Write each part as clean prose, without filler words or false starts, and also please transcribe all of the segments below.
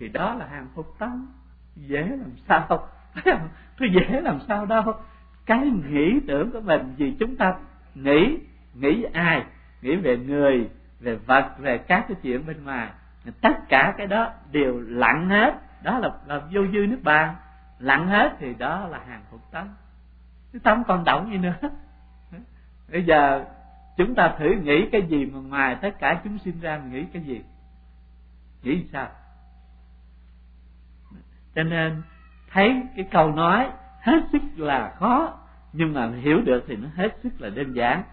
thì đó là hàng phục tánh. Dễ làm sao? Tôi dễ làm sao đâu. Cái nghĩ tưởng của mình, vì chúng ta nghĩ về ai? Nghĩ về người, về vật, về các cái chuyện bên ngoài. Tất cả cái đó đều lặng hết. Đó là vô dư nước bàn. Lặng hết thì đó là hàng phục tánh. Cái tâm còn động gì nữa. Bây giờ chúng ta thử nghĩ cái gì mà ngoài tất cả chúng sinh ra, mình nghĩ cái gì? Nghĩ sao? Cho nên thấy cái câu nói hết sức là khó, nhưng mà hiểu được thì nó hết sức là đơn giản.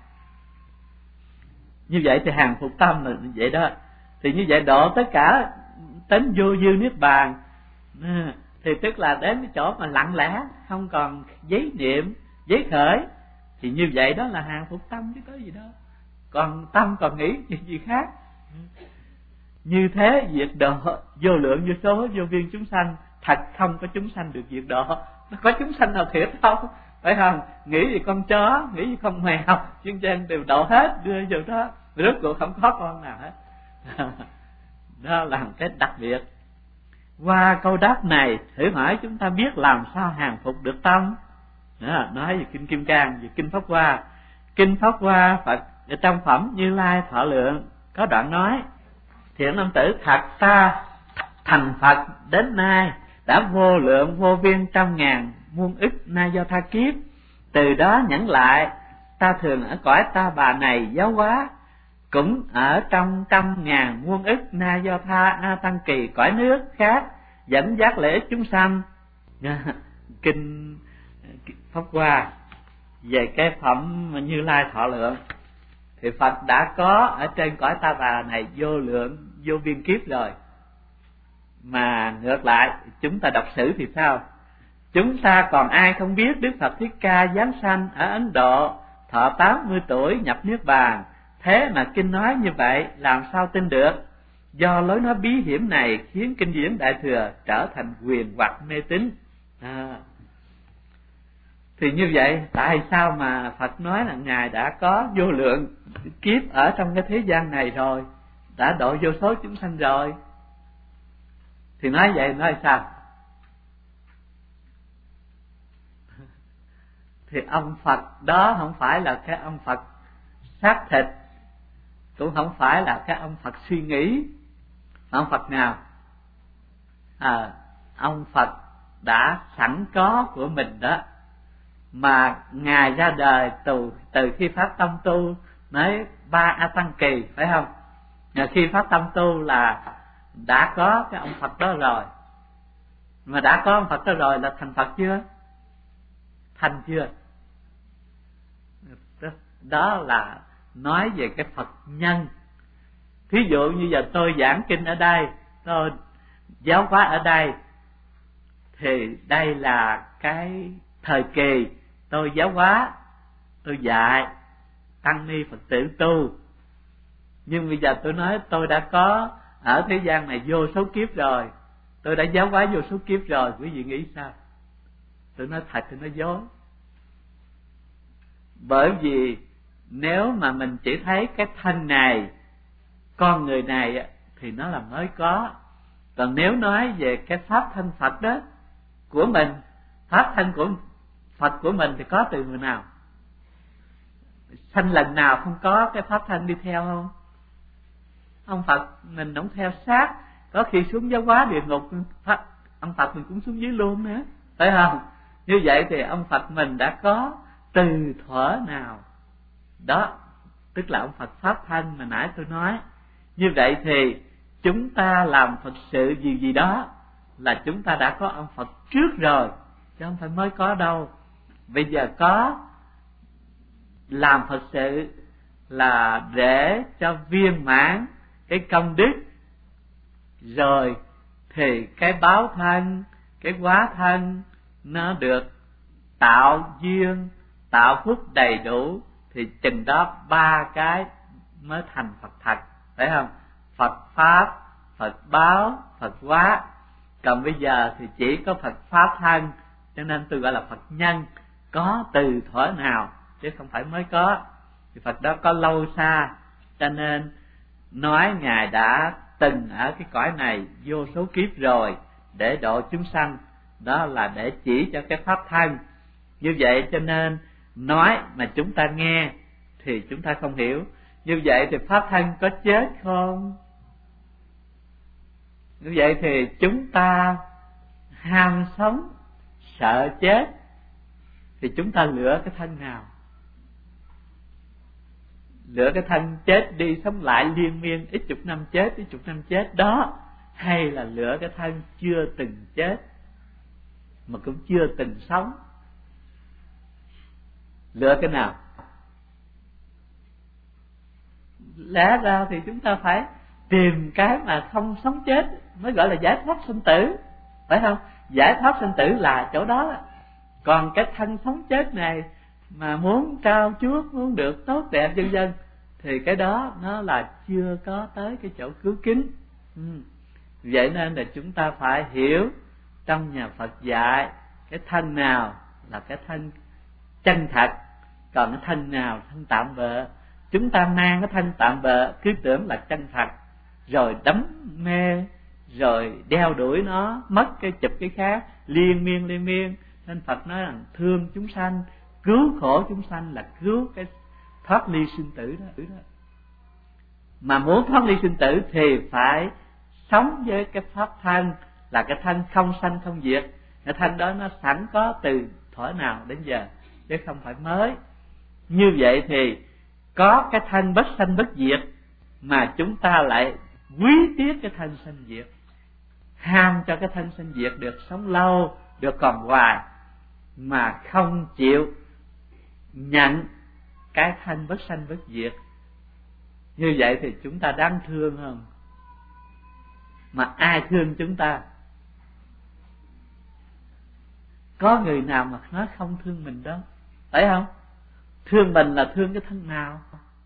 Như vậy thì hàng phục tâm là như vậy đó. Thì như vậy độ tất cả đến vô dư niết bàn, thì tức là đến cái chỗ mà lặng lẽ, không còn giấy niệm, giấy khởi, thì như vậy đó là hàng phục tâm chứ có gì đâu. Còn tâm còn nghĩ chuyện gì khác. Như thế diệt độ vô lượng vô số vô biên chúng sanh, thật không có chúng sanh được diệt độ. Nó có chúng sanh nào thiệt không? Phải không? Nghĩ gì con chó, nghĩ gì con mèo, chuyên trang đều độ hết, đưa vô đó, rốt cuộc không có con nào hết. Đó là một cái đặc biệt. Qua câu đáp này thử hỏi chúng ta biết làm sao hàng phục được tâm. Đó, nói về kinh Kim Cang, về kinh Pháp Hoa. Kinh Pháp Hoa Phật ở trong phẩm Như Lai Thọ Lượng có đoạn nói: thiện nam tử, thật ta thành Phật đến nay đã vô lượng vô biên trăm ngàn muôn ức na do tha kiếp. Từ đó nhẫn lại, ta thường ở cõi Ta Bà này giáo hóa, cũng ở trong trăm ngàn muôn ức na do tha A Tăng Kỳ cõi nước khác, dẫn dắt lợi ích chúng sanh. Kinh Pháp Hoa về cái phẩm Như Lai Thọ Lượng, thì Phật đã có ở trên cõi Ta Bà này vô lượng vô biên kiếp rồi. Mà ngược lại chúng ta đọc sử thì sao? Chúng ta còn ai không biết Đức Phật Thích Ca giáng sanh ở Ấn Độ, thọ 80 tuổi nhập niết bàn. Thế mà kinh nói như vậy làm sao tin được? Do lối nói bí hiểm này khiến kinh điển Đại Thừa trở thành huyền hoặc mê tín. Thì như vậy tại sao mà Phật nói là Ngài đã có vô lượng kiếp ở trong cái thế gian này rồi, đã độ vô số chúng sanh rồi? Thì nói vậy nói sao? Thì ông Phật đó không phải là cái ông Phật xác thịt, cũng không phải là cái ông Phật suy nghĩ. Ông Phật nào? Ông Phật đã sẵn có của mình đó, mà Ngài ra đời từ khi phát tâm tu nói 3 A Tăng Kỳ, phải không? Khi phát tâm tu là đã có cái ông Phật đó rồi. Mà đã có ông Phật đó rồi là thành Phật chưa? Thành chưa? Đó là nói về cái Phật nhân. Thí dụ như giờ tôi giảng kinh ở đây, tôi giáo hóa ở đây, thì đây là cái thời kỳ tôi giáo hóa, tôi dạy tăng ni Phật tử tu. Nhưng bây giờ tôi nói tôi đã có ở thế gian này vô số kiếp rồi, tôi đã giáo hóa vô số kiếp rồi, quý vị nghĩ sao? Tôi nói thật thì nói dối. Bởi vì nếu mà mình chỉ thấy cái thân này, con người này thì nó là mới có. Còn nếu nói về cái pháp thân Phật đó của mình, pháp thân của Phật của mình thì có từ người nào? Sanh lần nào không có cái pháp thân đi theo không? Ông Phật mình không theo sát, có khi xuống giáo hóa địa ngục, ông Phật mình cũng xuống dưới luôn nữa, phải không? Như vậy thì ông Phật mình đã có từ thuở nào đó, tức là ông Phật pháp thân mà nãy tôi nói. Như vậy thì chúng ta làm Phật sự gì đó là chúng ta đã có ông Phật trước rồi, chứ không phải mới có đâu. Bây giờ có làm Phật sự là để cho viên mãn cái công đức, rồi thì cái báo thân, cái hóa thân nó được tạo duyên, tạo phúc đầy đủ, thì chừng đó 3 cái mới thành Phật thật, phải không? Phật pháp, Phật báo, Phật hóa. Còn bây giờ thì chỉ có Phật pháp thân, cho nên tôi gọi là Phật nhân, có từ thuở nào chứ không phải mới có. Thì Phật đó có lâu xa, cho nên nói Ngài đã từng ở cái cõi này vô số kiếp rồi để độ chúng sanh, đó là để chỉ cho cái pháp thân. Như vậy cho nên nói mà chúng ta nghe thì chúng ta không hiểu. Như vậy thì pháp thân có chết không? Như vậy thì chúng ta ham sống sợ chết thì chúng ta lựa cái thân nào? Lựa cái thân chết đi sống lại liên miên ít chục năm chết đó, hay là lựa cái thân chưa từng chết mà cũng chưa từng sống? Lựa cái nào? Lẽ ra thì chúng ta phải tìm cái mà không sống chết mới gọi là giải thoát sinh tử, phải không? Giải thoát sinh tử là chỗ đó. Còn cái thân sống chết này mà muốn trao chuốt, muốn được tốt đẹp vân vân thì cái đó nó là chưa có tới cái chỗ cứu kính. Vậy nên là chúng ta phải hiểu trong nhà Phật dạy cái thân nào là cái thân chân thật, còn cái thân nào thân tạm bợ. Chúng ta mang cái thân tạm bợ cứ tưởng là chân thật, rồi đắm mê, rồi đeo đuổi nó, mất cái chụp cái khác, liên miên. Nên Phật nói rằng thương chúng sanh, cứu khổ chúng sanh là cứu cái thoát ly sinh tử đó. Mà muốn thoát ly sinh tử thì phải sống với cái pháp thân là cái thân không sanh không diệt. Cái thân đó nó sẵn có từ thuở nào đến giờ, chứ không phải mới. Như vậy thì có cái thân bất sanh bất diệt mà chúng ta lại quý tiếc cái thân sanh diệt, ham cho cái thân sanh diệt được sống lâu, được còn hoài, mà không chịu nhận cái thân bất sanh bất diệt. Như vậy thì chúng ta đáng thương không? Mà ai thương chúng ta? Có người nào mà nói không thương mình đâu, phải không? Thương mình là thương cái thân nào?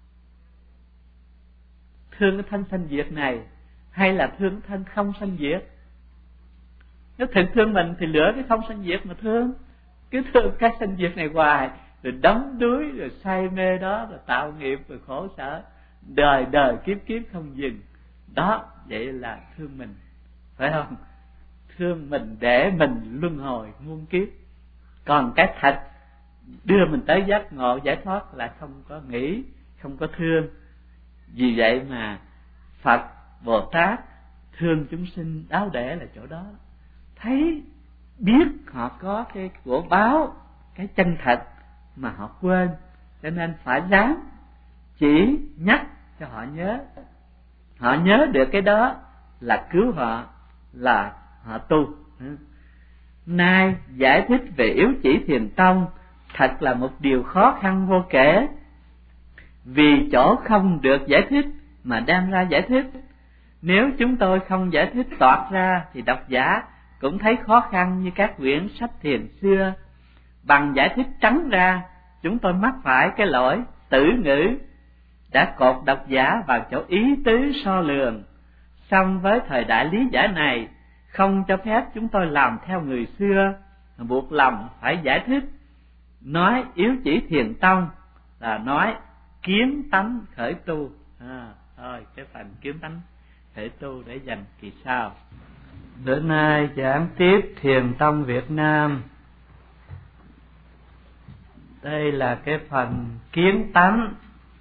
Thương cái thân sanh diệt này hay là thương cái thân không sanh diệt? Nếu thật thương mình thì lựa cái không sanh diệt mà thương. Cứ thương cái sanh diệt này hoài, rồi đắm đuối, rồi say mê đó, rồi tạo nghiệp, rồi khổ sở, đời đời kiếp kiếp không dừng. Đó, vậy là thương mình, phải không? Thương mình để mình luân hồi muôn kiếp. Còn cái thật đưa mình tới giác ngộ giải thoát là không có nghĩ, không có thương. Vì vậy mà Phật, Bồ Tát thương chúng sinh đáo để là chỗ đó. Thấy biết họ có cái của báo, cái chân thật mà họ quên, cho nên phải ráng chỉ nhắc cho họ nhớ. Họ nhớ được cái đó là cứu họ, là họ tu. Nay giải thích về yếu chỉ thiền tông thật là một điều khó khăn vô kể, vì chỗ không được giải thích mà đem ra giải thích. Nếu chúng tôi không giải thích toạc ra thì độc giả cũng thấy khó khăn như các quyển sách thiền xưa. Bằng giải thích trắng ra, chúng tôi mắc phải cái lỗi tử ngữ, đã cột độc giả vào chỗ ý tứ so lường. Song với thời đại lý giải này, không cho phép chúng tôi làm theo người xưa, buộc lòng phải giải thích. Nói yếu chỉ thiền tông là nói kiến tánh khởi tu. Thôi cái phần kiến tánh khởi tu để dành kỳ sau. Bữa nay giảng tiếp Thiền tông Việt Nam. Đây là cái phần kiến tánh.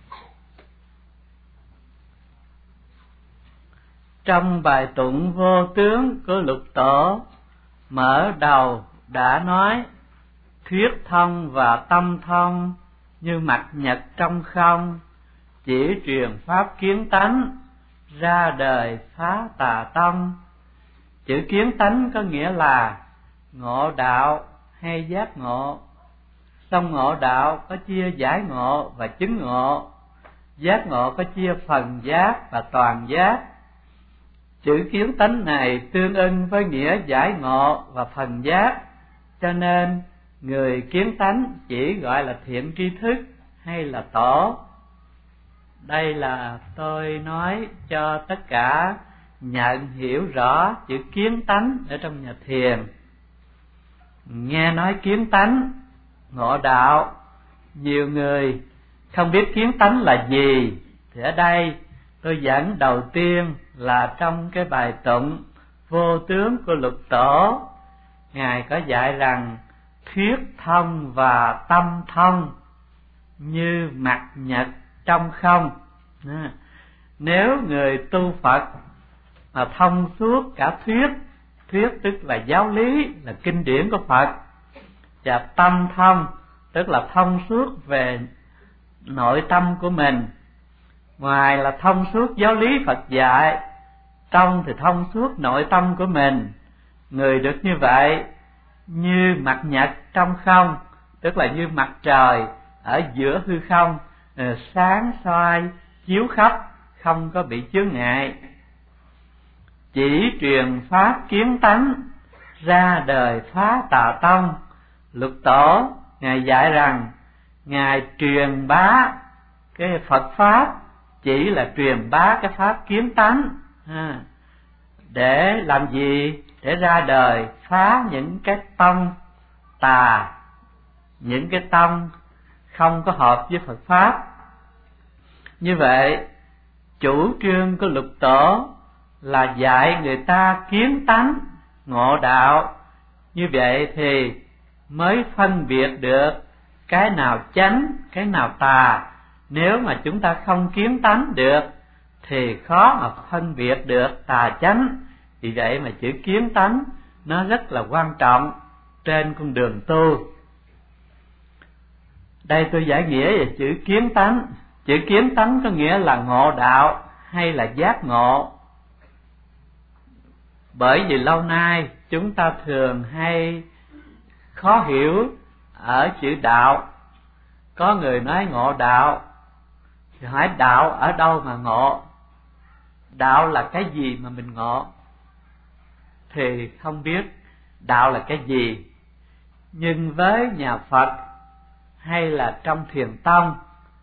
Trong bài tụng vô tướng của Lục Tổ, mở đầu đã nói thuyết thông và tâm thông như mặt nhật trong không, chỉ truyền pháp kiến tánh, ra đời phá tà tông. Chữ kiến tánh có nghĩa là ngộ đạo hay giác ngộ. Song ngộ đạo có chia giải ngộ và chứng ngộ, giác ngộ có chia phần giác và toàn giác. Chữ kiến tánh này tương ưng với nghĩa giải ngộ và phần giác, cho nên người kiến tánh chỉ gọi là thiện tri thức hay là tổ. Đây là tôi nói cho tất cả nhận hiểu rõ chữ kiến tánh ở trong nhà thiền. Nghe nói kiến tánh, ngộ đạo, nhiều người không biết kiến tánh là gì, thì ở đây tôi dẫn đầu tiên là trong cái bài tụng Vô tướng của Lục Tổ. Ngài có dạy rằng thuyết thông và tâm thông như mặt nhật trong không. Nếu người tu Phật mà thông suốt cả thuyết tức là giáo lý, là kinh điển của Phật, và tâm thông tức là thông suốt về nội tâm của mình. Ngoài là thông suốt giáo lý Phật dạy, trong thì thông suốt nội tâm của mình. Người được như vậy như mặt nhật trong không, tức là như mặt trời ở giữa hư không, sáng soi chiếu khắp, không có bị chướng ngại. Chỉ truyền pháp kiến tánh, ra đời phá tà tông. Lục Tổ Ngài dạy rằng Ngài truyền bá cái Phật pháp, chỉ là truyền bá cái pháp kiến tánh. Để làm gì? Để ra đời phá những cái tông tà, những cái tông không có hợp với Phật pháp. Như vậy chủ trương của Lục Tổ là dạy người ta kiến tánh, ngộ đạo. Như vậy thì mới phân biệt được cái nào chánh, cái nào tà. Nếu mà chúng ta không kiến tánh được thì khó mà phân biệt được tà chánh. Vì vậy mà chữ kiến tánh nó rất là quan trọng trên con đường tu. Đây tôi giải nghĩa về chữ kiến tánh. Chữ kiến tánh có nghĩa là ngộ đạo hay là giác ngộ. Bởi vì lâu nay chúng ta thường hay khó hiểu ở chữ đạo. Có người nói ngộ đạo, thì hỏi đạo ở đâu mà ngộ? Đạo là cái gì mà mình ngộ? Thì không biết đạo là cái gì. Nhưng với nhà Phật hay là trong Thiền tông,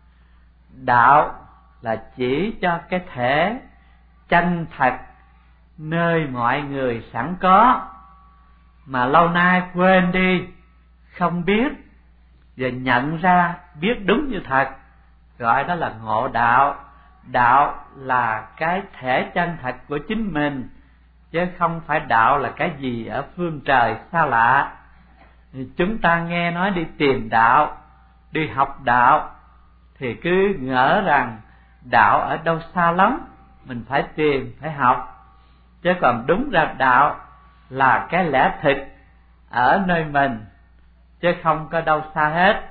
đạo là chỉ cho cái thể chân thật nơi mọi người sẵn có, mà lâu nay quên đi, không biết, và nhận ra biết đúng như thật, gọi đó là ngộ đạo. Đạo là cái thể chân thật của chính mình, chứ không phải đạo là cái gì ở phương trời xa lạ. Chúng ta nghe nói đi tìm đạo, đi học đạo, thì cứ ngỡ rằng đạo ở đâu xa lắm, mình phải tìm, phải học. Chứ còn đúng ra đạo là cái lẽ thực ở nơi mình, chứ không có đâu xa hết.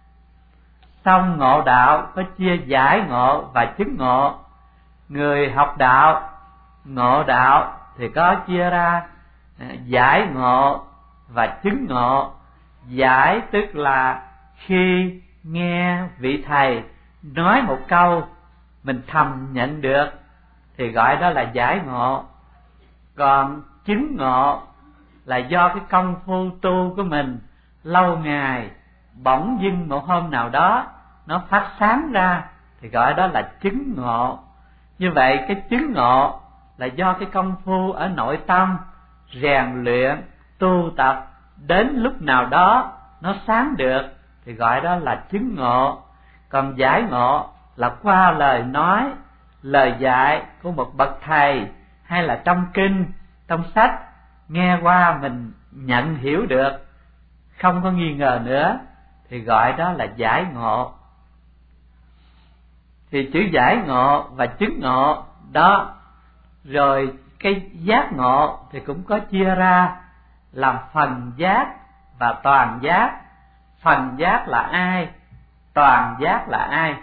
Xong ngộ đạo có chia giải ngộ và chứng ngộ. Người học đạo, ngộ đạo thì có chia ra giải ngộ và chứng ngộ. Giải tức là khi nghe vị thầy nói một câu mình thầm nhận được thì gọi đó là giải ngộ. Còn chứng ngộ là do cái công phu tu của mình lâu ngày, bỗng dưng một hôm nào đó nó phát sáng ra thì gọi đó là chứng ngộ. Như vậy cái chứng ngộ là do cái công phu ở nội tâm rèn luyện, tu tập, đến lúc nào đó nó sáng được thì gọi đó là chứng ngộ. Còn giải ngộ là qua lời nói, lời dạy của một bậc thầy, hay là trong kinh, trong sách, nghe qua mình nhận hiểu được, không có nghi ngờ nữa, thì gọi đó là giải ngộ. Thì chữ giải ngộ và chứng ngộ đó, rồi cái giác ngộ thì cũng có chia ra làm phần giác và toàn giác. Phần giác là ai? Toàn giác là ai?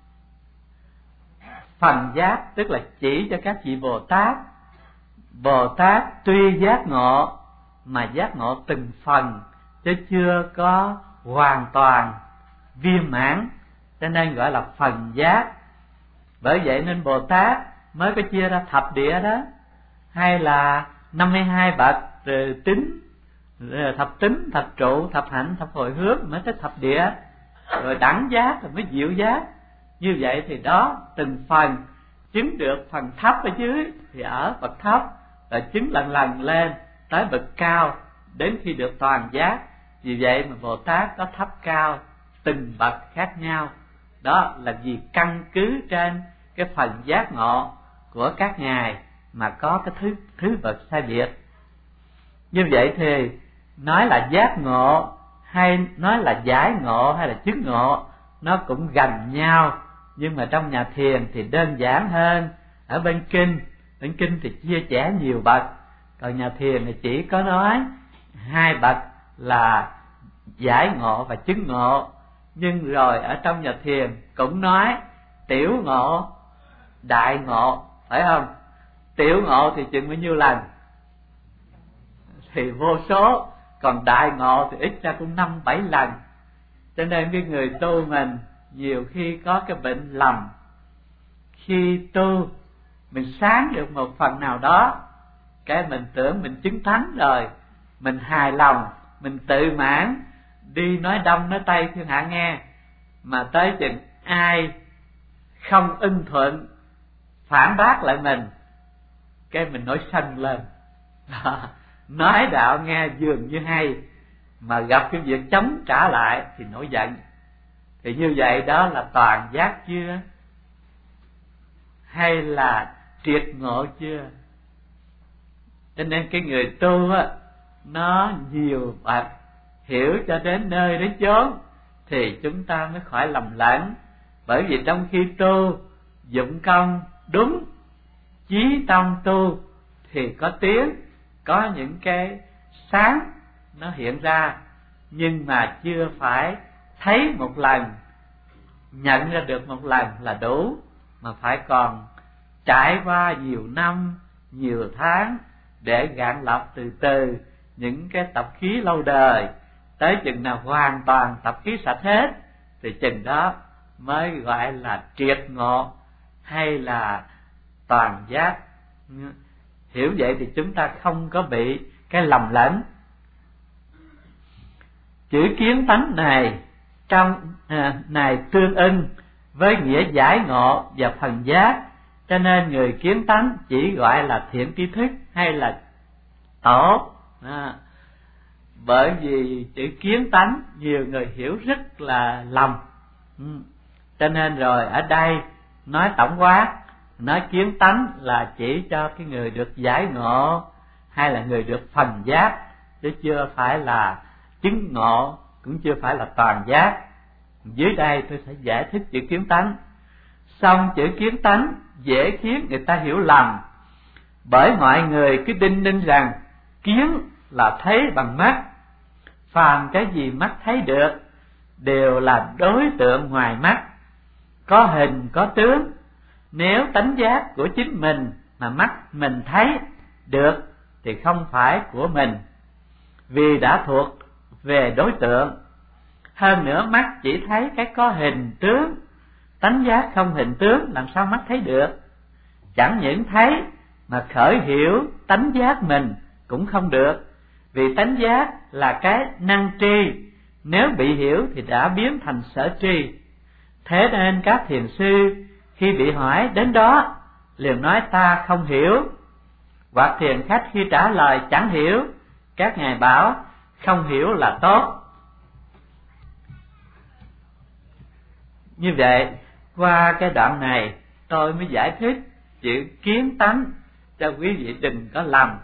Phần giác tức là chỉ cho các vị Bồ Tát. Bồ Tát tuy giác ngộ mà giác ngộ từng phần, chứ chưa có hoàn toàn viên mãn, cho nên gọi là phần giác. Bởi vậy nên Bồ Tát mới có chia ra thập địa đó, hay là 52 bậc tính, thập tính, thập trụ, thập hạnh, thập hồi hướng mới tới thập địa, rồi đẳng giác rồi mới diệu giác. Như vậy thì đó từng phần chứng được phần thấp ở dưới thì ở bậc thấp, rồi chứng lần lần lên tới bậc cao đến khi được toàn giác. Vì vậy mà Bồ Tát có thấp cao từng bậc khác nhau. Đó là vì căn cứ trên cái phần giác ngộ của các ngài mà có cái thứ bậc sai biệt. Như vậy thì nói là giác ngộ hay nói là giải ngộ hay là chứng ngộ nó cũng gần nhau, nhưng mà trong nhà thiền thì đơn giản hơn. Ở bên kinh thì chia sẻ nhiều bậc, còn nhà thiền thì chỉ có nói 2 bậc là giải ngộ và chứng ngộ. Nhưng rồi ở trong nhà thiền cũng nói tiểu ngộ, đại ngộ, phải không? Tiểu ngộ thì chừng bao nhiêu lần? Thì vô số, còn đại ngộ thì ít ra cũng 5-7 lần. Cho nên cái người tu mình nhiều khi có cái bệnh lầm, khi tu mình sáng được một phần nào đó, cái mình tưởng mình chứng thánh rồi, mình hài lòng, mình tự mãn, đi nói đông nói tây thiên hạ nghe, mà tới chừng ai không ưng thuận phản bác lại mình, cái mình nổi sân lên. Nói đạo nghe dường như hay, mà gặp cái việc chống trả lại thì nổi giận. Thì như vậy đó là toàn giác chưa, hay là triệt ngộ chưa? Cho nên cái người tu á, nó nhiều bậc, hiểu cho đến nơi đến chốn thì chúng ta mới khỏi lầm lẫn. Bởi vì trong khi tu dụng công đúng, chí tâm tu thì có tiếng, có những cái sáng nó hiện ra, nhưng mà chưa phải thấy một lần, nhận ra được một lần là đủ, mà phải còn trải qua nhiều năm, nhiều tháng để gạn lọc từ từ những cái tập khí lâu đời, tới chừng nào hoàn toàn tập khí sạch hết thì chừng đó mới gọi là triệt ngộ hay là toàn giác. Hiểu vậy thì chúng ta không có bị cái lầm lẫn. Chữ kiến tánh này trong này tương ưng với nghĩa giải ngộ và phần giác, cho nên người kiến tánh chỉ gọi là thiện tri thức hay là tổ. Bởi vì chữ kiến tánh nhiều người hiểu rất là lầm, cho nên rồi ở đây nói tổng quát, nói kiến tánh là chỉ cho cái người được giải ngộ hay là người được phần giác, chứ chưa phải là chứng ngộ, cũng chưa phải là toàn giác. Dưới đây tôi sẽ giải thích chữ kiến tánh. Xong chữ kiến tánh dễ khiến người ta hiểu lầm, bởi mọi người cứ đinh ninh rằng kiến là thấy bằng mắt, phàm cái gì mắt thấy được đều là đối tượng ngoài mắt, có hình có tướng. Nếu tánh giác của chính mình mà mắt mình thấy được thì không phải của mình, vì đã thuộc về đối tượng. Hơn nữa mắt chỉ thấy cái có hình tướng, tánh giác không hình tướng làm sao mắt thấy được. Chẳng những thấy mà khởi hiểu tánh giác mình cũng không được, vì tánh giác là cái năng tri, nếu bị hiểu thì đã biến thành sở tri. Thế nên các thiền sư khi bị hỏi đến đó liền nói ta không hiểu, hoặc thiền khách khi trả lời chẳng hiểu, các ngài bảo không hiểu là tốt. Như vậy qua cái đoạn này tôi mới giải thích chữ kiến tánh cho quý vị đừng có lầm.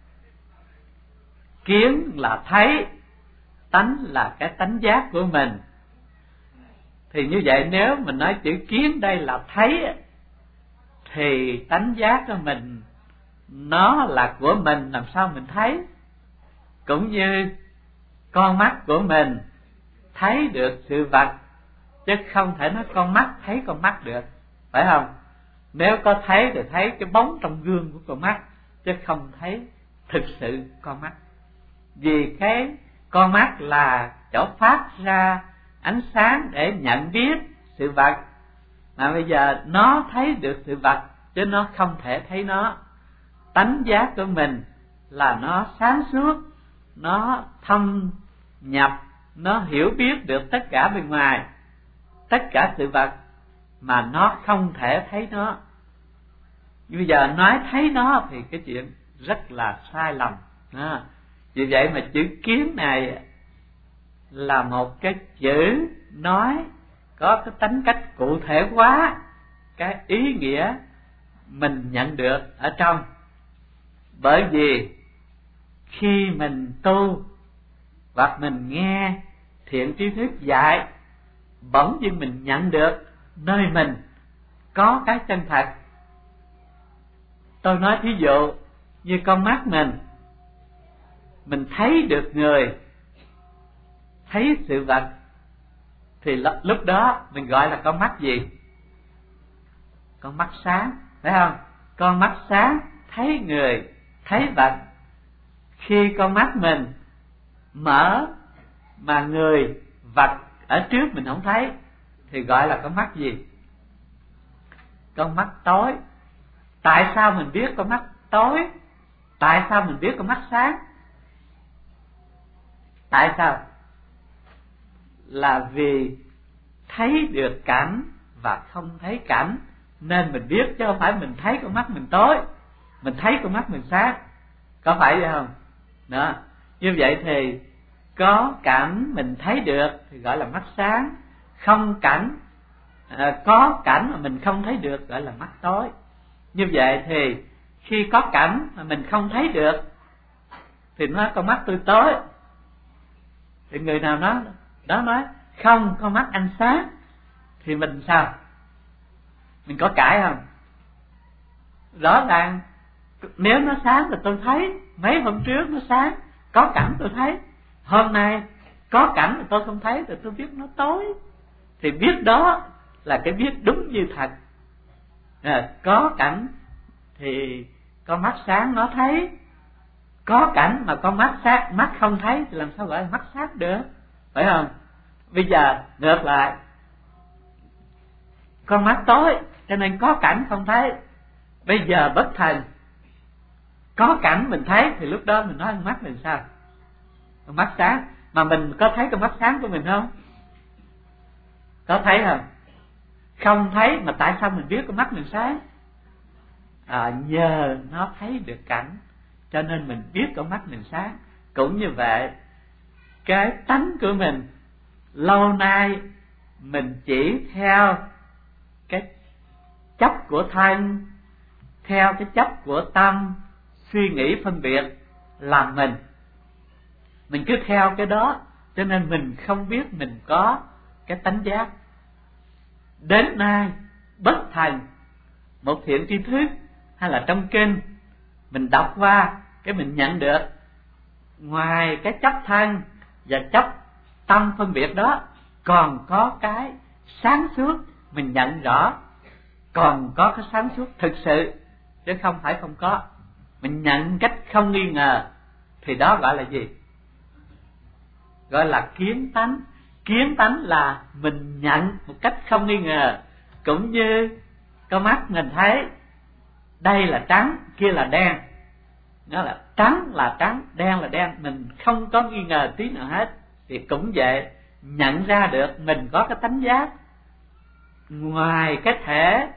Kiến là thấy, tánh là cái tánh giác của mình. Thì như vậy nếu mình nói chữ kiến đây là thấy, thì tánh giác của mình nó là của mình, làm sao mình thấy? Cũng như con mắt của mình thấy được sự vật, chứ không thể nói con mắt thấy con mắt được, phải không? Nếu có thấy thì thấy cái bóng trong gương của con mắt, chứ không thấy thực sự con mắt. Vì cái con mắt là chỗ phát ra ánh sáng để nhận biết sự vật, mà bây giờ nó thấy được sự vật chứ nó không thể thấy nó. Tánh giác của mình là nó sáng suốt, nó thâm nhập, nó hiểu biết được tất cả bên ngoài, tất cả sự vật, mà nó không thể thấy nó. Bây giờ nói thấy nó thì cái chuyện rất là sai lầm. Vì vậy mà chữ kiến này là một cái chữ nói có cái tính cách cụ thể quá, cái ý nghĩa mình nhận được ở trong. Bởi vì khi mình tu hoặc mình nghe thiện tri thức dạy, bỗng dưng mình nhận được nơi mình có cái chân thật. Tôi nói thí dụ như con mắt mình thấy được người, thấy sự vật, thì lúc đó mình gọi là con mắt gì? Con mắt sáng, phải không? Con mắt sáng thấy người, thấy vật. Khi con mắt mình mở mà người, vật ở trước mình không thấy thì gọi là con mắt gì? Con mắt tối. Tại sao mình biết con mắt tối? Tại sao mình biết con mắt sáng? Tại sao? Là vì thấy được cảnh và không thấy cảnh, nên mình biết, chứ không phải mình thấy con mắt mình tối, mình thấy con mắt mình sáng. Có phải vậy không? Đó. Như vậy thì có cảnh mình thấy được thì gọi là mắt sáng, không cảnh, có cảnh mà mình không thấy được gọi là mắt tối. Như vậy thì khi có cảnh mà mình không thấy được thì nói con mắt tôi tối. Thì người nào nói không, con mắt anh sáng, thì mình sao? Mình có cãi không? Rõ ràng nếu nó sáng thì tôi thấy, mấy hôm trước nó sáng, có cảnh tôi thấy. Hôm nay có cảnh thì tôi không thấy, thì tôi biết nó tối. Thì biết đó là cái biết đúng như thật. Có cảnh thì con mắt sáng nó thấy, có cảnh mà con mắt không thấy thì làm sao gọi là mắt sáng được, phải không? Bây giờ ngược lại, con mắt tối cho nên có cảnh không thấy. Bây giờ bất thần, có cảnh mình thấy thì lúc đó mình nói con mắt mình sao? Con mắt sáng. Mà mình có thấy con mắt sáng của mình không? Có thấy không? Không thấy, mà tại sao mình biết con mắt mình sáng? Nhờ nó thấy được cảnh cho nên mình biết con mắt mình sáng. Cũng như vậy, cái tánh của mình lâu nay mình chỉ theo cái chấp của thân, theo cái chấp của tâm, suy nghĩ phân biệt làm mình cứ theo cái đó, cho nên mình không biết mình có cái tánh giác. Đến nay bất thần, một thiện tri thức hay là trong kinh mình đọc qua, cái mình nhận được ngoài cái chấp thân và chấp tâm phân biệt đó, còn có cái sáng suốt mình nhận rõ, còn có cái sáng suốt thực sự, chứ không phải không có. Mình nhận cách không nghi ngờ thì đó gọi là gì? Gọi là kiến tánh. Kiến tánh là mình nhận một cách không nghi ngờ. Cũng như con mắt mình thấy đây là trắng, kia là đen, nó là trắng là trắng, đen là đen, mình không có nghi ngờ tí nào hết. Thì cũng vậy, nhận ra được mình có cái tánh giác ngoài cái thể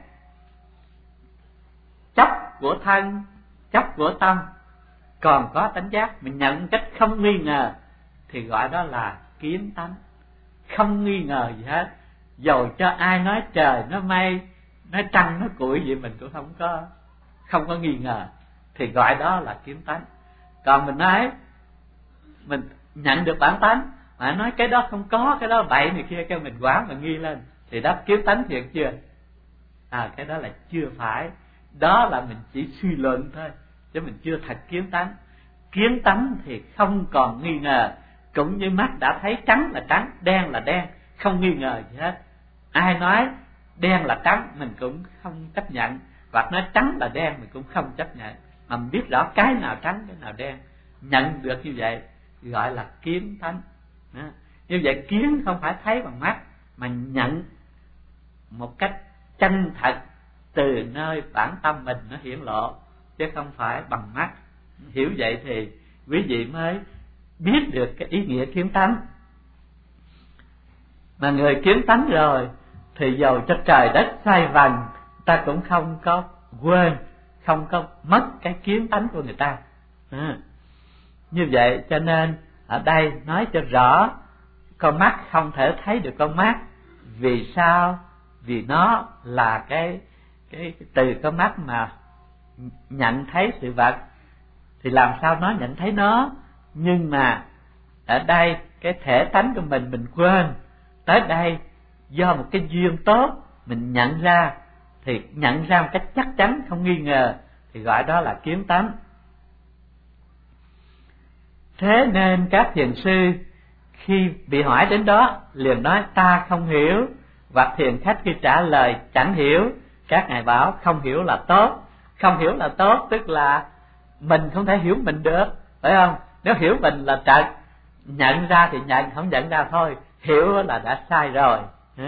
chấp của thân, chấp của tâm, còn có tánh giác mình nhận cách không nghi ngờ thì gọi đó là kiến tánh. Không nghi ngờ gì hết, dầu cho ai nói trời nói mây, nói trăng nói củi gì mình cũng không có nghi ngờ, thì gọi đó là kiến tánh. Còn mình nói mình nhận được bản tánh mà nói cái đó không có, cái đó bậy này kia, cái mình quán và nghi lên, thì đó kiến tánh thiệt chưa? Cái đó là chưa phải, đó là mình chỉ suy luận thôi, chứ mình chưa thật kiến tánh. Kiến tánh thì không còn nghi ngờ, cũng như mắt đã thấy trắng là trắng, đen là đen, không nghi ngờ gì hết. Ai nói đen là trắng mình cũng không chấp nhận, hoặc nói trắng là đen mình cũng không chấp nhận, mà mình biết rõ cái nào trắng cái nào đen, nhận được như vậy gọi là kiến tánh. Như vậy kiến không phải thấy bằng mắt, mà nhận một cách chân thật từ nơi bản tâm mình nó hiển lộ, chứ không phải bằng mắt. Hiểu vậy thì quý vị mới biết được cái ý nghĩa kiến tánh. Mà người kiến tánh rồi thì dầu cho trời đất xoay vần, ta cũng không có quên, không có mất cái kiến tánh của người ta. Như vậy cho nên ở đây nói cho rõ, con mắt không thể thấy được con mắt. Vì sao? vì nó là cái từ con mắt mà nhận thấy sự vật, thì làm sao nó nhận thấy nó. Nhưng mà ở đây cái thể tánh của mình quên. Tới đây do một cái duyên tốt mình nhận ra, thì nhận ra một cách chắc chắn không nghi ngờ, thì gọi đó là kiến tánh. Thế nên các thiền sư khi bị hỏi đến đó liền nói ta không hiểu, hoặc thiền khách khi trả lời chẳng hiểu, các ngài bảo không hiểu là tốt. Không hiểu là tốt tức là mình không thể hiểu mình được, phải không? Nếu hiểu mình là trật, nhận ra thì nhận, không nhận ra thôi, hiểu là đã sai rồi.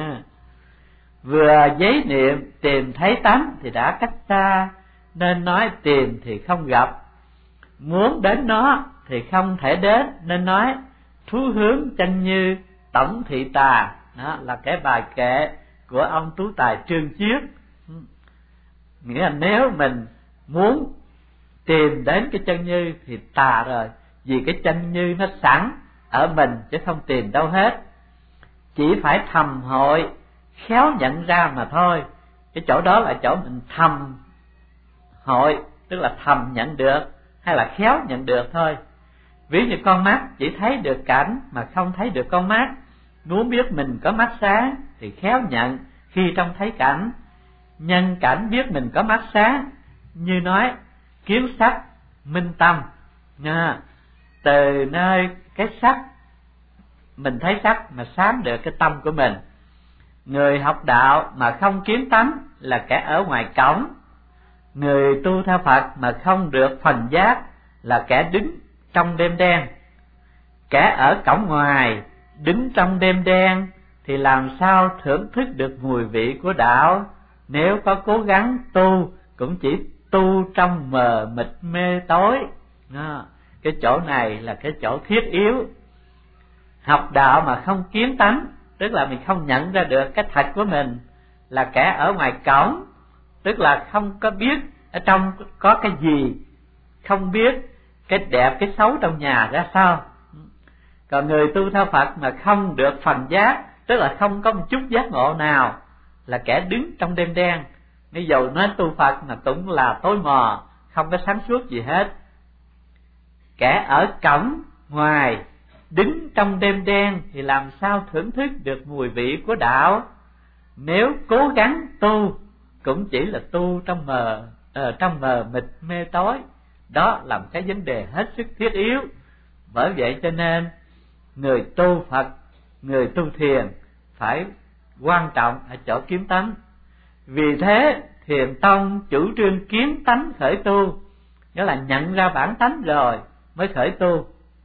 Vừa giấy niệm tìm thấy tánh thì đã cách xa, nên nói tìm thì không gặp. Muốn đến nó thì không thể đến, nên nói thú hướng chân như tổng thị tà. Đó là cái bài kệ của ông Tú Tài Trương Chiết. Nghĩa là nếu mình muốn tìm đến cái chân như thì tà rồi, vì cái chân như nó sẵn ở mình chứ không tìm đâu hết. Chỉ phải thầm hội khéo nhận ra mà thôi. Cái chỗ đó là chỗ mình thầm hội, tức là thầm nhận được hay là khéo nhận được thôi. Ví như con mắt chỉ thấy được cảnh mà không thấy được con mắt. Muốn biết mình có mắt sáng thì khéo nhận khi trông thấy cảnh. Nhân cảnh biết mình có mắt sáng, như nói kiến sắc minh tâm. Từ nơi cái sắc mình thấy sắc mà sáng được cái tâm của mình. Người học đạo mà không kiến tánh là kẻ ở ngoài cổng. Người tu theo Phật mà không được phần giác là kẻ đứng trong đêm đen. Kẻ ở cổng ngoài đứng trong đêm đen thì làm sao thưởng thức được mùi vị của đạo. Nếu có cố gắng tu cũng chỉ tu trong mờ mịt mê tối. Cái chỗ này là cái chỗ thiết yếu. Học đạo mà không kiến tánh tức là mình không nhận ra được cái thật của mình, là kẻ ở ngoài cổng, tức là không có biết ở trong có cái gì, không biết cái đẹp cái xấu trong nhà ra sao. Còn người tu theo Phật mà không được phần giác, tức là không có một chút giác ngộ nào, là kẻ đứng trong đêm đen. Nếu dầu nói tu Phật mà cũng là tối mò, không có sáng suốt gì hết. Kẻ ở cổng ngoài đứng trong đêm đen thì làm sao thưởng thức được mùi vị của đạo. Nếu cố gắng tu cũng chỉ là tu trong mờ mịt mê tối. Đó là một cái vấn đề hết sức thiết yếu. Bởi vậy cho nên người tu Phật, người tu thiền phải quan trọng ở chỗ kiến tánh. Vì thế Thiền tông chủ trương kiến tánh khởi tu, nghĩa là nhận ra bản tánh rồi mới khởi tu.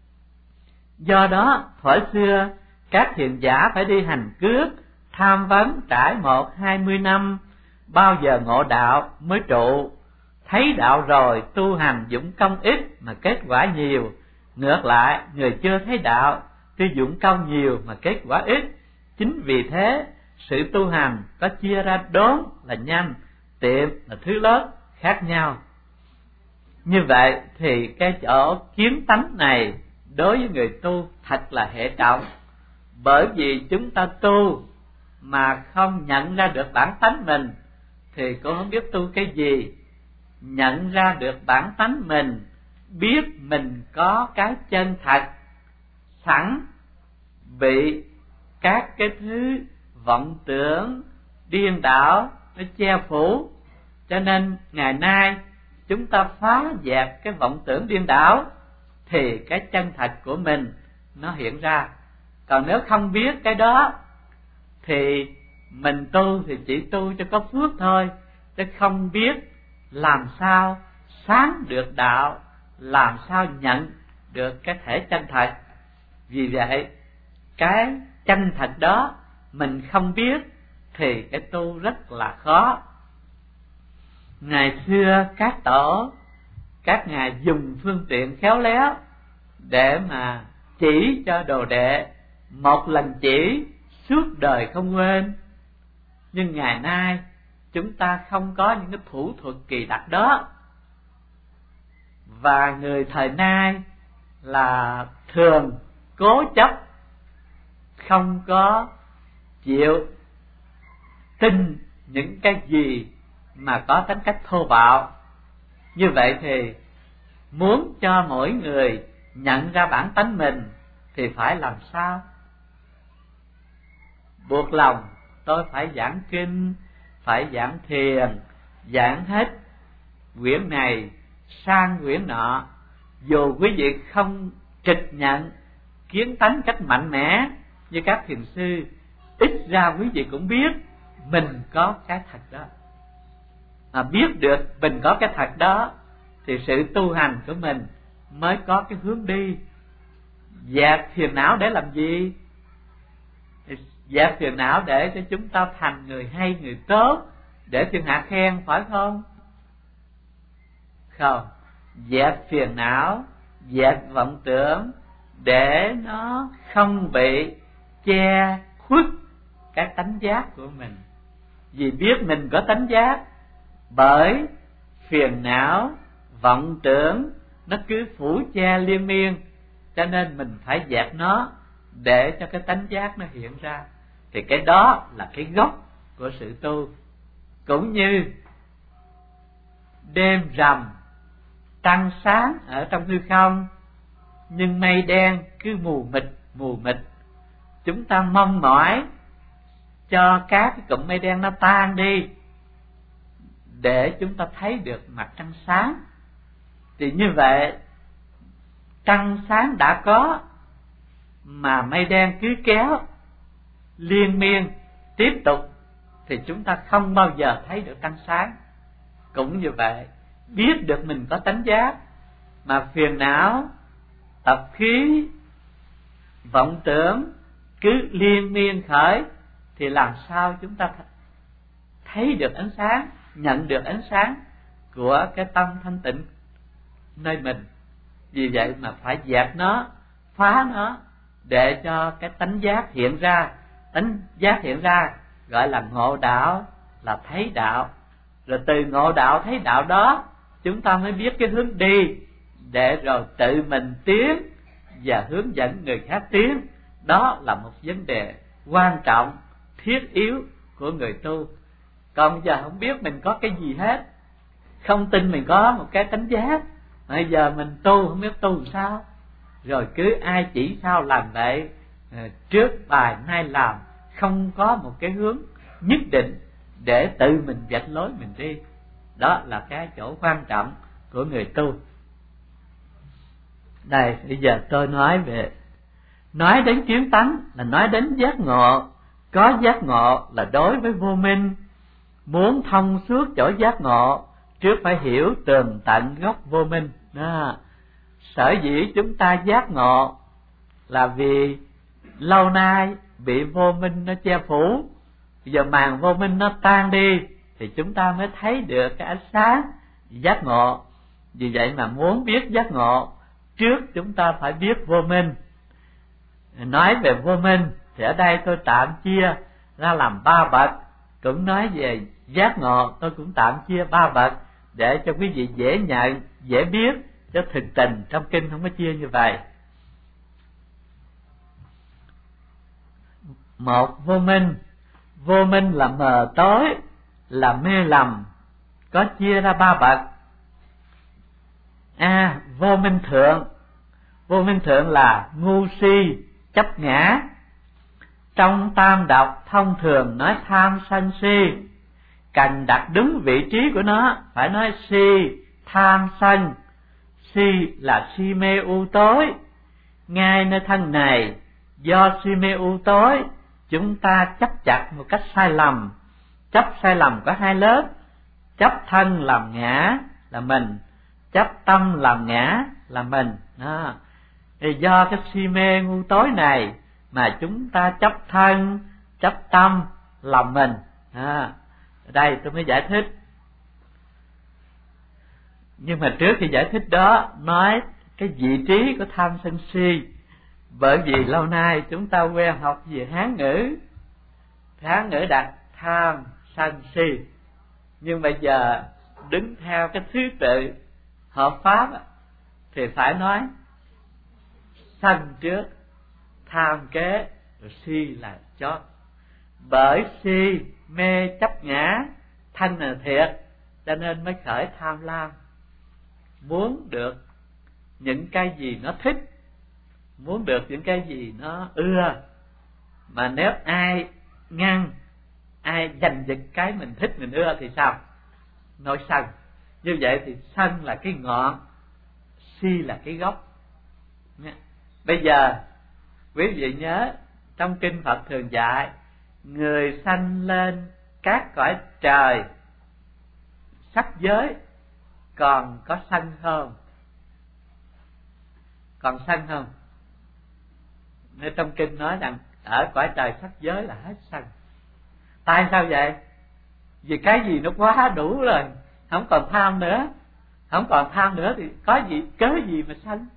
Do đó thuở xưa các thiền giả phải đi hành cước, tham vấn trải 1-20 năm, bao giờ ngộ đạo mới trụ. Thấy đạo rồi tu hành dũng công ít mà kết quả nhiều. Ngược lại người chưa thấy đạo tuy dũng công nhiều mà kết quả ít. Chính vì thế sự tu hành có chia ra đốn là nhanh, tiệm là thứ lớn khác nhau. Như vậy thì cái chỗ kiến tánh này đối với người tu thật là hệ trọng. Bởi vì chúng ta tu mà không nhận ra được bản tánh mình thì cũng không biết tu cái gì. Nhận ra được bản tánh mình, biết mình có cái chân thật sẵn, bị các cái thứ vọng tưởng điên đảo nó che phủ. Cho nên ngày nay chúng ta phá dẹp cái vọng tưởng điên đảo thì cái chân thật của mình nó hiện ra. Còn nếu không biết cái đó thì mình tu thì chỉ tu cho có phước thôi, chứ không biết làm sao sáng được đạo, làm sao nhận được cái thể chân thật. Vì vậy cái chân thật đó mình không biết thì cái tu rất là khó. Ngày xưa các tổ, các ngài dùng phương tiện khéo léo để mà chỉ cho đồ đệ, một lần chỉ suốt đời không quên. Nhưng ngày nay chúng ta không có những cái thủ thuật kỳ đặc đó. Và người thời nay là thường cố chấp, không có chịu tin những cái gì mà có tính cách thô bạo. Như vậy thì muốn cho mỗi người nhận ra bản tánh mình thì phải làm sao? Buộc lòng tôi phải giảng kinh, phải giảng thiền, giảng hết quyển này sang quyển nọ. Dù quý vị không trực nhận kiến tánh cách mạnh mẽ như các thiền sư, ít ra quý vị cũng biết mình có cái thật đó. Biết được mình có cái thật đó thì sự tu hành của mình mới có cái hướng đi. Dẹp phiền não để làm gì? Dẹp phiền não để cho chúng ta thành người hay, người tốt, để thiên hạ khen, phải không? Không. Dẹp phiền não, dẹp vọng tưởng để nó không bị che khuất cái tánh giác của mình. Vì biết mình có tánh giác, bởi phiền não, vọng tưởng nó cứ phủ che liên miên, cho nên mình phải dẹp nó để cho cái tánh giác nó hiện ra. Thì cái đó là cái gốc của sự tu. Cũng như đêm rằm trăng sáng ở trong hư không, nhưng mây đen cứ mù mịt. Chúng ta mong mỏi cho các cái cụm mây đen nó tan đi để chúng ta thấy được mặt trăng sáng. Thì như vậy trăng sáng đã có mà mây đen cứ kéo liên miên tiếp tục thì chúng ta không bao giờ thấy được trăng sáng. Cũng như vậy, biết được mình có tánh giác mà phiền não, tập khí, vọng tưởng cứ liên miên khởi thì làm sao chúng ta thấy được ánh sáng, nhận được ánh sáng của cái tâm thanh tịnh nơi mình. Vì vậy mà phải dẹp nó, phá nó để cho cái tánh giác hiện ra. Tánh giác hiện ra gọi là ngộ đạo, là thấy đạo. Rồi từ ngộ đạo thấy đạo đó chúng ta mới biết cái hướng đi để rồi tự mình tiến và hướng dẫn người khác tiến. Đó là một vấn đề quan trọng, thiết yếu của người tu. Còn giờ không biết mình có cái gì hết, không tin mình có một cái tánh giác, bây giờ mình tu không biết tu làm sao, rồi cứ ai chỉ sao làm vậy, trước bài nay làm, không có một cái hướng nhất định để tự mình vạch lối mình đi. Đó là cái chỗ quan trọng của người tu. Đây, bây giờ tôi nói đến kiến tánh là nói đến giác ngộ. Có giác ngộ là đối với vô minh. Muốn thông suốt chỗ giác ngộ, trước phải hiểu tường tận gốc vô minh. Sở dĩ chúng ta giác ngộ là vì lâu nay bị vô minh nó che phủ. Bây giờ màn vô minh nó tan đi thì chúng ta mới thấy được cái ánh sáng giác ngộ. Vì vậy mà muốn biết giác ngộ, trước chúng ta phải biết vô minh. Nói về vô minh thì ở đây tôi tạm chia ra làm 3 bậc. Cũng nói về giác ngộ tôi cũng tạm chia 3 bậc để cho quý vị dễ nhận, dễ biết. Cho thực tình trong kinh không có chia như vậy. Một, vô minh. Vô minh là mờ tối, là mê lầm, có chia ra 3 bậc. Vô minh thượng. Vô minh thượng là ngu si, chấp ngã. Trong tam độc thông thường nói tham sân si, cần đặt đúng vị trí của nó, phải nói si, tham sân. Si là si mê u tối. Ngay nơi thân này, do si mê u tối, chúng ta chấp chặt một cách sai lầm. Chấp sai lầm có 2 lớp. Chấp thân làm ngã là mình, chấp tâm làm ngã là mình. Thì do cái si mê ngu tối này mà chúng ta chấp thân, chấp tâm làm mình. Đây tôi mới giải thích. Nhưng mà trước khi giải thích đó, nói cái vị trí của tham sân si. Bởi vì lâu nay chúng ta quen học về Hán ngữ. Hán ngữ đặt tham sân si, nhưng bây giờ đứng theo cái thứ tự hợp pháp thì phải nói sân trước, tham kế, rồi si là chót. Bởi si mê chấp ngã, thân là thiệt, cho nên mới khởi tham lam, muốn được những cái gì nó thích, muốn được những cái gì nó ưa. Mà nếu ai ngăn, ai giành giật cái mình thích mình ưa thì sao? Nổi sân. Như vậy thì sân là cái ngọn, si là cái gốc. Bây giờ quý vị nhớ trong kinh Phật thường dạy, người sanh lên các cõi trời sắc giới còn có sân không? Còn sân không? Nên trong kinh nói rằng ở cõi trời sắc giới là hết sân. Tại sao vậy? Vì cái gì nó quá đủ rồi, không còn tham nữa. Không còn tham nữa thì có gì, cớ gì mà sân?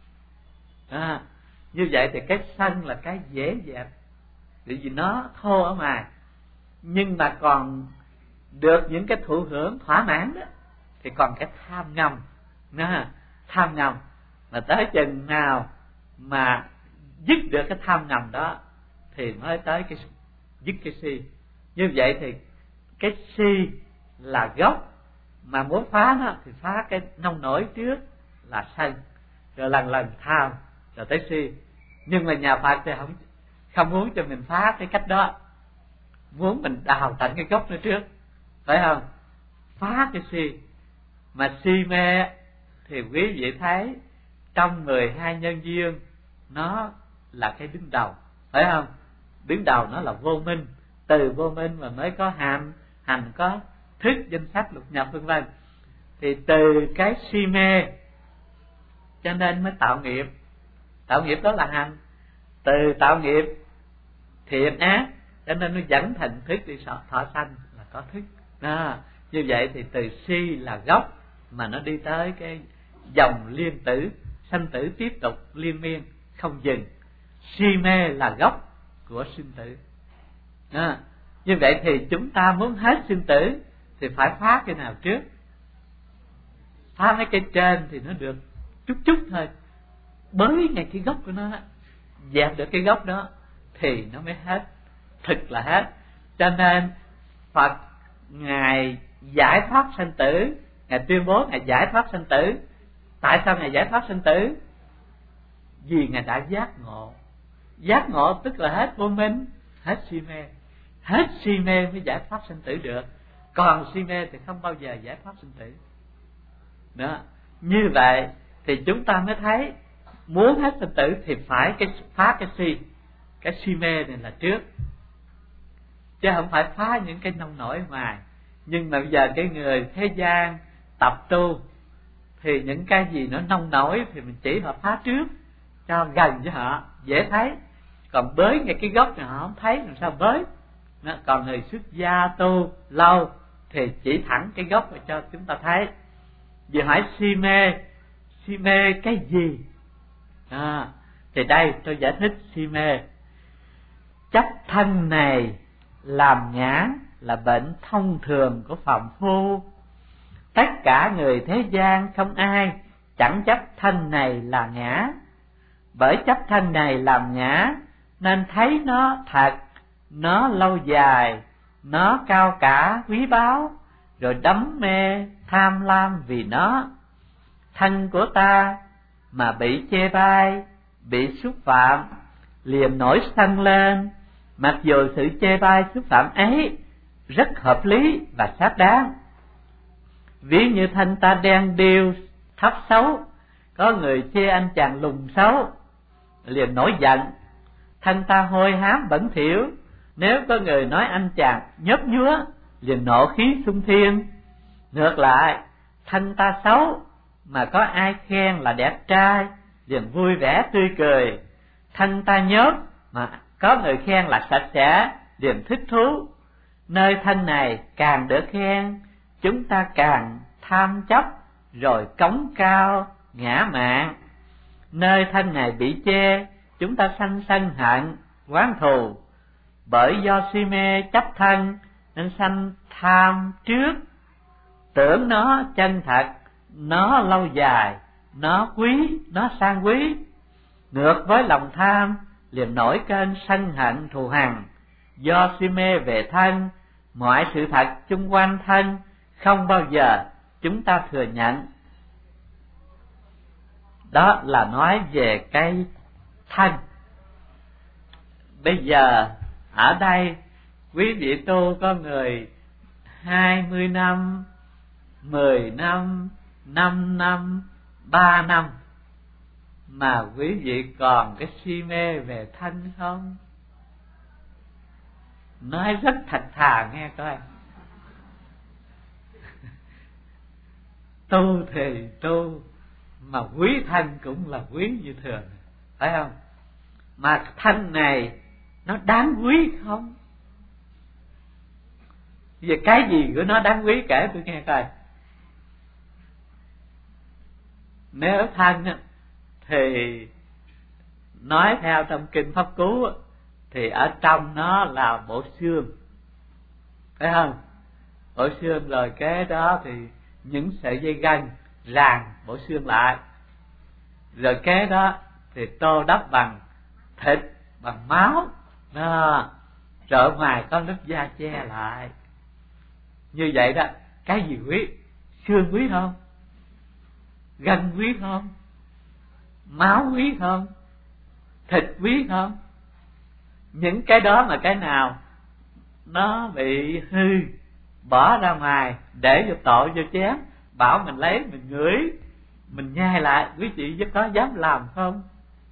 Như vậy thì cái sân là cái dễ dàng, vì nó thô ở ngoài. Nhưng mà còn được những cái thụ hưởng thỏa mãn đó thì còn cái tham ngầm. Tham ngầm mà tới chừng nào mà dứt được cái tham ngầm đó thì mới tới cái dứt cái si. Như vậy thì cái si là gốc, mà muốn phá nó thì phá cái nông nổi trước là sân, rồi lần lần tham, rồi tới si. Nhưng mà nhà Phật thì không muốn cho mình phá cái cách đó, muốn mình đào tận cái gốc nó trước, phải không? Phá cái si. Mà si mê thì quý vị thấy trong 12 nhân duyên nó là cái đứng đầu, phải không? Đứng đầu nó là vô minh, từ vô minh mà mới có hành có thức, danh sách, lục nhập vân vân. Thì từ cái si mê cho nên mới tạo nghiệp. Tạo nghiệp đó là hành. Từ tạo nghiệp thiện ác cho nên nó dẫn thành thức đi thọ sanh là có thức. Như vậy thì từ si là gốc mà nó đi tới cái dòng liên tử, sanh tử tiếp tục liên miên không dừng. Si mê là gốc của sinh tử. Như vậy thì chúng ta muốn hết sinh tử thì phải phá cái nào trước? Phá mấy cái trên thì nó được chút chút thôi, bới ngay cái gốc của nó, dẹp được cái gốc đó thì nó mới hết, thực là hết. Cho nên Phật Ngài giải thoát sanh tử, Ngài tuyên bố Ngài giải thoát sanh tử. Tại sao Ngài giải thoát sanh tử? Vì Ngài đã giác ngộ. Giác ngộ tức là hết vô minh, hết si mê. Hết si mê mới giải thoát sanh tử được, còn si mê thì không bao giờ giải thoát sanh tử đó. Như vậy thì chúng ta mới thấy muốn hết sanh tử thì phải phá cái si. Cái si mê này là trước, chứ không phải phá những cái nông nổi ngoài. Nhưng mà bây giờ cái người thế gian tập tu thì những cái gì nó nông nổi thì mình chỉ họ phá trước cho gần với họ, dễ thấy. Còn bới ngay cái gốc này họ không thấy, làm sao bới? Còn người xuất gia tu lâu thì chỉ thẳng cái gốc để cho chúng ta thấy. Vì hỏi si mê cái gì? Thì đây tôi giải thích si mê. Chấp thân này làm ngã là bệnh thông thường của phàm phu. Tất cả người thế gian không ai chẳng chấp thân này là ngã. Bởi chấp thân này làm ngã nên thấy nó thật, nó lâu dài, nó cao cả quý báu, rồi đắm mê tham lam vì nó. Thân của ta mà bị chê bai, bị xúc phạm, liền nổi sân lên, mặc dù sự chê bai xúc phạm ấy rất hợp lý và xác đáng. Ví như thân ta đen điêu thấp xấu, có người chê anh chàng lùn xấu, liền nổi giận. Thân ta hôi hám bẩn thỉu, nếu có người nói anh chàng nhớp nhúa, liền nộ khí xung thiên. Ngược lại, thân ta xấu mà có ai khen là đẹp trai, liền vui vẻ tươi cười. Thân ta nhớp mà có người khen là sạch sẽ, liền thích thú. Nơi thân này càng được khen, chúng ta càng tham chấp, rồi cống cao ngã mạn. Nơi thân này bị chê, chúng ta sanh sân hận oán thù. Bởi do si mê chấp thân nên sanh tham trước, tưởng nó chân thật, nó lâu dài, nó quý, nó sang quý. Ngược với lòng tham liền nổi cơn sân hận thù hằn. Do si mê về thân mọi sự thật chung quanh thân không bao giờ chúng ta thừa nhận. Đó là nói về cái thân. Bây giờ ở đây quý vị tu có người 20 năm, 10 năm, 5 năm, 3 năm mà quý vị còn cái si mê về thân không? Nói rất thật thà nghe coi. Tu thì tu mà quý thân cũng là quý như thường, phải không? Mà thân này nó đáng quý không? Về cái gì của nó đáng quý kể tôi nghe coi. Nếu thân thì nói theo trong kinh Pháp Cú thì ở trong nó là bộ xương, phải không? Bộ xương rồi kế đó thì những sợi dây gân ràng bộ xương lại, rồi kế đó thì tô đắp bằng thịt, bằng máu đó, rồi ngoài có lớp da che lại. Như vậy đó, cái gì quý? Xương quý không? Gân quý không? Máu quý không? Thịt quý không? Những cái đó mà cái nào nó bị hư, bỏ ra ngoài để vô tội vô chén, bảo mình lấy mình ngửi, mình nhai lại, quý vị có dám làm không?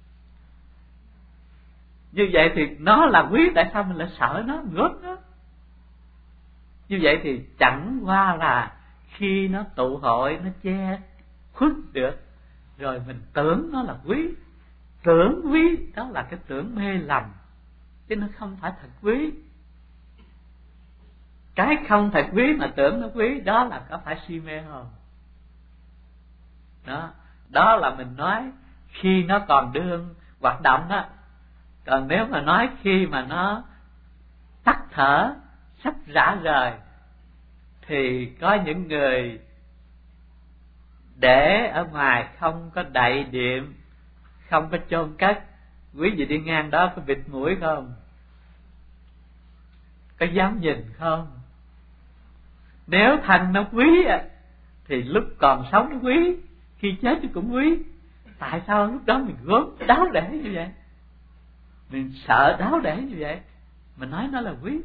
Như vậy thì nó là quý, tại sao mình lại sợ nó, ngớt nó? Như vậy thì chẳng qua là khi nó tụ hội, nó che khuất được, rồi mình tưởng nó là quý. Tưởng quý đó là cái tưởng mê lầm, chứ nó không phải thật quý. Cái không thật quý mà tưởng nó quý, đó là có phải si mê không? Đó là mình nói khi nó còn đương hoạt động đó. Còn nếu mà nói khi mà nó tắt thở, sắp rã rời, thì có những người để ở ngoài không có đậy điện, không có chôn cất. Quý vị đi ngang đó có bịt mũi không? Có dám nhìn không? Nếu thân nó quý thì lúc còn sống nó quý, khi chết thì cũng quý. Tại sao lúc đó mình gớm đáo để như vậy? Mình sợ đáo để như vậy, mình nói nó là quý.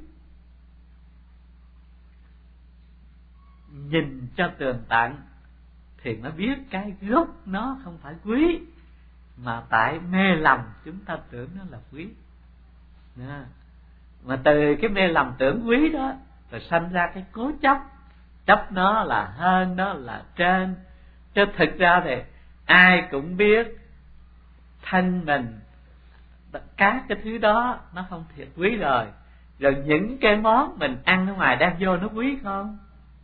Nhìn cho tường tận thì nó biết cái gốc nó không phải quý, mà tại mê lầm chúng ta tưởng nó là quý. Mà từ cái mê lầm tưởng quý đó rồi sanh ra cái cố chấp, chấp nó là hơn, nó là trên. Chứ thực ra thì ai cũng biết thân mình các cái thứ đó nó không thiệt quý rồi. Rồi những cái món mình ăn ở ngoài đem vô nó quý không?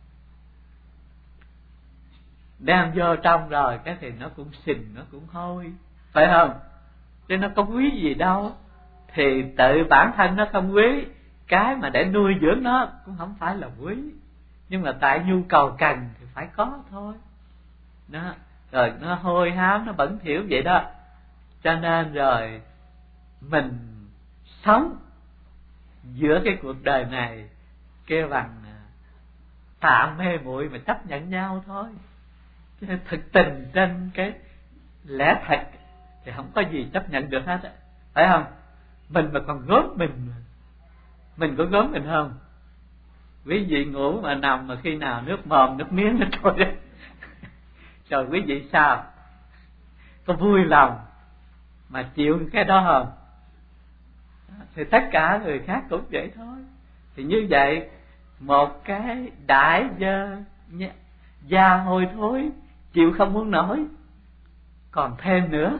Đem vô trong rồi cái thì nó cũng xình, nó cũng hôi, phải không? Chứ nó có quý gì đâu. Thì tự bản thân nó không quý, cái mà để nuôi dưỡng nó cũng không phải là quý. Nhưng mà tại nhu cầu cần thì phải có thôi đó. Rồi nó hôi hám, nó bẩn thỉu vậy đó. Cho nên rồi mình sống giữa cái cuộc đời này kêu bằng tạm mê muội mà chấp nhận nhau thôi. Chứ thực tình trên cái lẽ thật thì không có gì chấp nhận được hết, phải không? Mình mà còn gớm mình có gớm mình không? Quý vị ngủ mà nằm mà khi nào nước mồm nước miếng nó trôi ra rồi quý vị sao? Có vui lòng mà chịu cái đó không? Thì tất cả người khác cũng vậy thôi. Thì như vậy một cái đại dơ da hôi thối chịu không muốn nổi, còn thêm nữa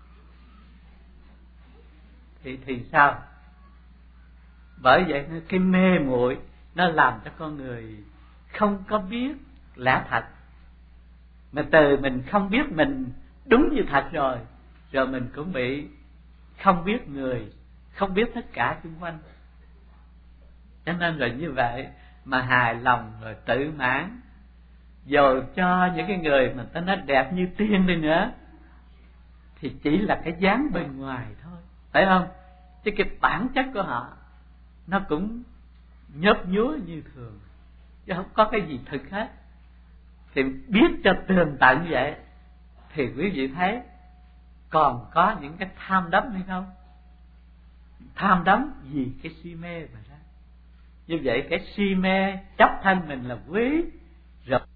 thì sao? Bởi vậy cái mê muội nó làm cho con người không có biết lẽ thật. Mà từ mình không biết mình đúng như thật rồi mình cũng bị không biết người, không biết tất cả xung quanh. Cho nên rồi như vậy mà hài lòng rồi tự mãn, dù cho những cái người mà ta nói đẹp như tiên đi nữa thì chỉ là cái dáng bên ngoài thôi, phải không? Chứ cái bản chất của họ nó cũng nhấp nhúa như thường, chứ không có cái gì thực hết. Thì biết cho tường tận vậy thì quý vị thấy còn có những cái tham đắm hay không? Tham đắm vì cái si mê mà ra. Như vậy cái si mê chấp thân mình là quý rồi